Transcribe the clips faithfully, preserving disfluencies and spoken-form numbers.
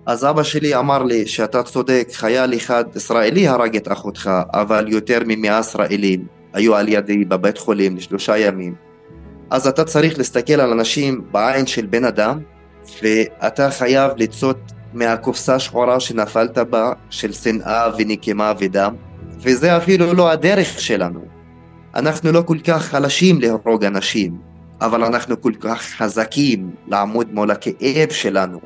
אז אבא שלי אמר לי שאתה צודק, חייל אחד ישראלי הרג את אחותך, אבל יותר ממאה ישראלים היו על ידי בבית חולים לשלושה ימים. אז אתה צריך להסתכל על אנשים בעין של בן אדם, ואתה חייב לצאת מהקופסה שחורה שנפלת בה, של שנאה ונקמה ודם, וזה אפילו לא הדרך שלנו. אנחנו לא כל כך חלשים להרוג אנשים, אבל אנחנו כל כך חזקים לעמוד מול הכאב שלנו.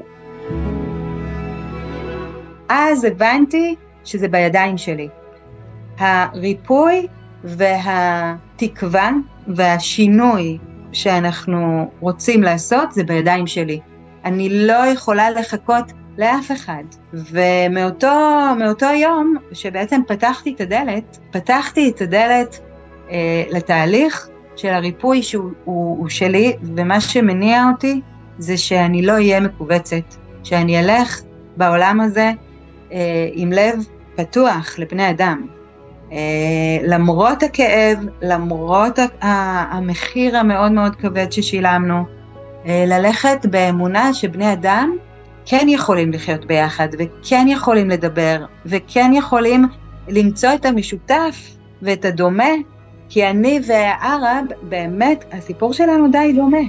אז הבנתי שזה בידיים שלי. הריפוי והתקווה והשינוי שאנחנו רוצים לעשות זה בידיים שלי. אני לא יכולה לחכות לאף אחד. ומאותו מאותו יום שבעצם פתחתי את הדלת, פתחתי את הדלת אה, לתהליך של הריפוי שהוא הוא, הוא שלי, ומה שמניע אותי זה שאני לא אהיה מקובצת, שאני אלך בעולם הזה אה, עם לב פתוח לבני אדם. אה, למרות הכאב, למרות המחיר המאוד מאוד כבד ששילמנו, אה, ללכת באמונה שבני אדם כן יכולים לחיות ביחד, וכן יכולים לדבר, וכן יכולים למצוא את המשותף ואת הדומה, כי אני והערב באמת, הסיפור שלנו די דומה.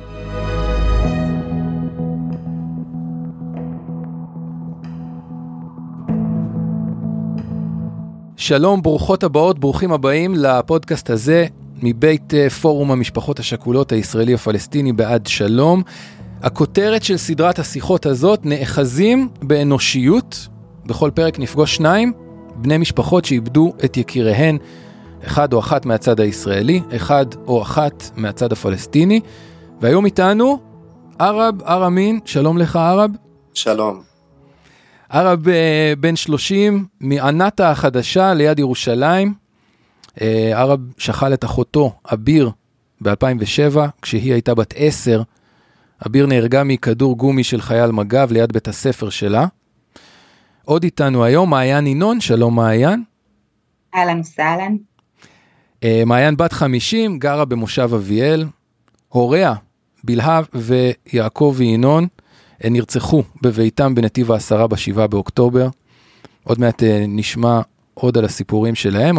שלום, ברוכות הבאות, ברוכים הבאים לפודקאסט הזה, מבית פורום המשפחות השכולות הישראלי הפלסטיני בעד שלום. הכותרת של סדרת השיחות הזאת, נאחזים באנושיות. בכל פרק נפגוש שניים, בני משפחות שאיבדו את יקיריהן, אחד או אחת מהצד הישראלי, אחד או אחת מהצד הפלסטיני. והיום איתנו ערב ארמין, שלום לך ערב. שלום. ערב בן שלושים מענתה החדשה ליד ירושלים. ערב שכל את אחותו אביר ב-אלפיים ושבע, כשהיא הייתה בת עשר. אביר נהרגה מכדור גומי של חייל מג"ב ליד בית הספר שלה. עוד איתנו היום מעיין ינון, שלום מעיין. אהלן וסהלן. מעיין בת חמישים, גרה במושב אביאל. הוריה, בלהב ויעקב וינון, נרצחו בביתם בנתיב העשרה בשבעה באוקטובר. עוד מעט נשמע עוד על הסיפורים שלהם,